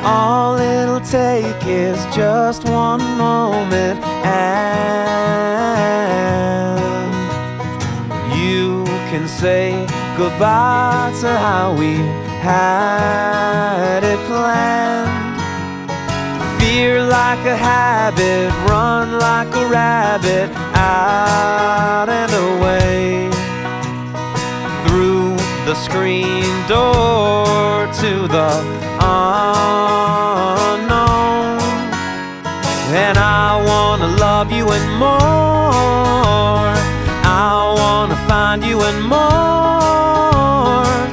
All it'll take is just one moment, and you can say goodbye to how we had it planned. Fear like a habit, run like a rabbit, out and away, through the screen door to the unknown. And I wanna love you and more, I wanna find you and more.